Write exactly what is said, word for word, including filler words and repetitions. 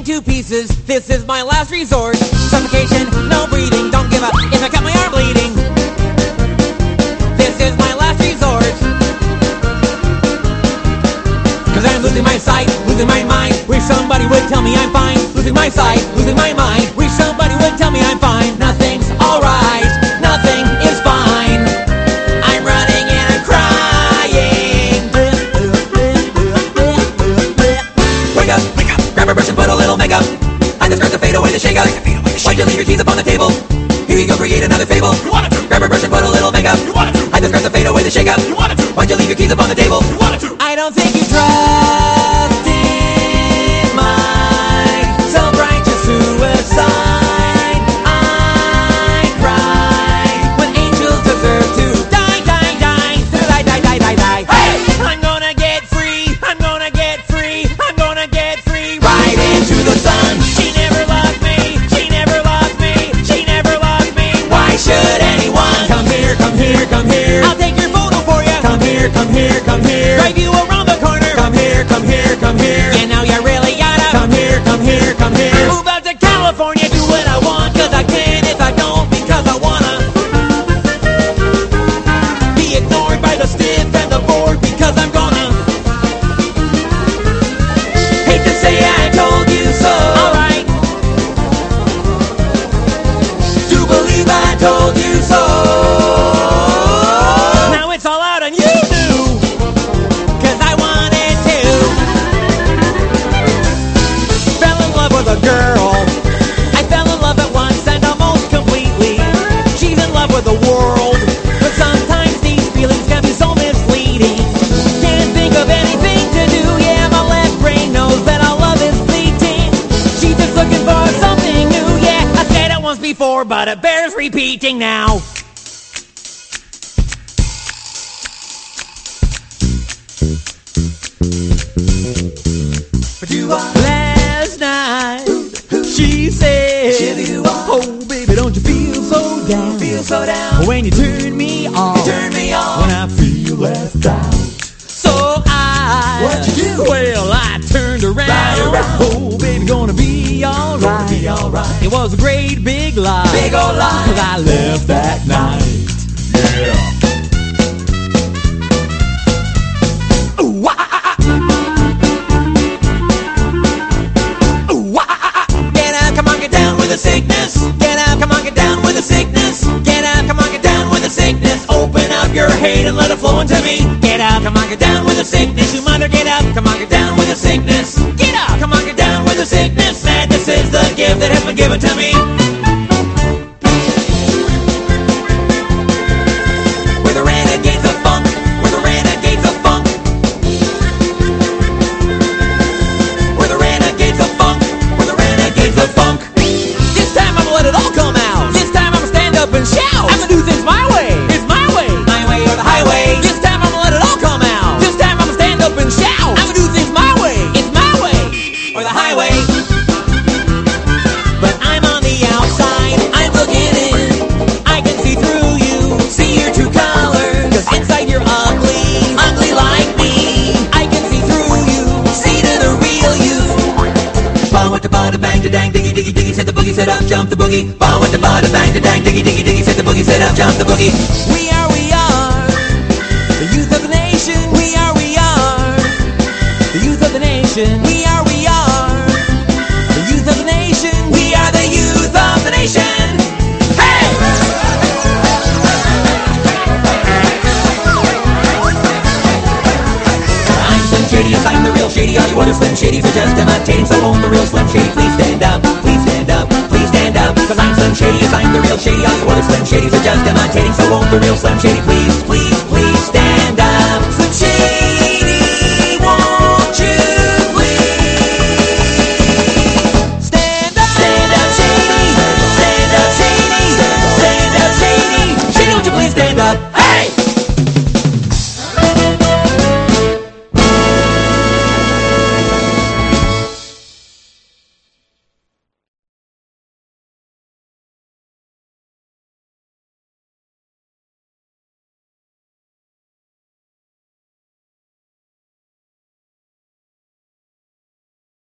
two pieces. This is my last resort. Suffocation, no breathing, don't give up if I cut my arm bleeding. This is my last resort. Cause I'm losing my sight, losing my mind. Wish somebody would tell me I'm fine. Losing my sight, losing my mind. Wish somebody would tell me I'm fine. Nothing's alright, nothing is fine. I'm running and I'm crying. Wake up, wake up, grab a brush and put a little makeup. I just start to fade away the shake up. Why'd you leave your keys upon the table? Here you go, create another fable. You wanted to. Grab a brush and put a little makeup. You wanted to. I just start to fade away the shake up. You wanted to. Why'd you leave your keys upon the table? You wanted to. I don't think you trust in my self-righteous suicide. I cry when angels deserve to die, die, die, die, die, die, die, die. Hey! I'm gonna get free. I'm gonna get free. I'm gonna get free. Right into the sun. She never loved me. She never loved me. She never loved me. Why should anyone come here? Come here. Come here. I'll take your photo for you. Come here. Come here. Come here. Drive you around the corner. Come here. Come here. Come here. You know you really gotta come here. Come here. Come here. Move out to California. Do what I want. Cause I can if I don't. Because I wanna be ignored by the stiff and the bored. Because I'm gonna hate to say I told you so. Alright. Do believe I told you so. Now it's all out and you knew. Cause I wanted to. Fell in love with a girl. I fell in love at once and almost completely. She's in love with the world. But sometimes these feelings can be so misleading. Can't think of anything to do. Yeah, my left brain knows that our love is fleeting. She's just looking for something new. Yeah, I said it once before, but it bears repeating now. Last night she said, oh baby, don't you feel so down? Feel so down when you turn me on. You turn me on when I feel left out. So I, what you do? Well, I turned around. Right around. Oh baby, gonna be alright. Gonna be alright. It was a great big lie. Big old lie. Cause I left that night. Yeah. Ooh, ah, ah, ah. The sickness, get out, come on, get down with the sickness. Get out, come on, get down with the sickness. Open up your hate and let it flow into me. Get out, come on, get down with the sickness. You mother, get up, come on, get down with the sickness. Get out, come on, get down with the sickness. Madness is the gift that has been given to me. We're the renegades of funk. We're the renegades of funk. We're the renegades of funk. We're the renegades of funk. Let it all come out. This time I'm gonna stand up and shout. I'm gonna do things my way. It's my way. My way or the highway. This time I'm gonna let it all come out. This time I'm gonna stand up and shout. I'm gonna do things my way. It's my way or the highway. But I'm on the outside. I'm looking in. I can see through you. See your true colors. Cause inside you're ugly. Ugly like me. I can see through you. See to the real you. Ball with the bada bang to dang diggy diggy diggy. Set the boogie, set up, jump the boogie. Ball with the bada bang to dang diggy diggy diggy. Set the boogie, set up, jump the boogie. We are, we are the youth of the nation. We are, we are the youth of the nation. We are, we are the youth of the nation. We are the youth of the nation. Hey! I'm Slim Shady, yes, I'm the real Shady. All you other Slim Shadys are just imitating. So won't the real Slim Shady please stand up? Please stand up, please stand up. Cause I'm Slim Shady, yes, I'm the real Shady. All you other Slim Shadys are just imitating. So won't the real Slim Shady please, please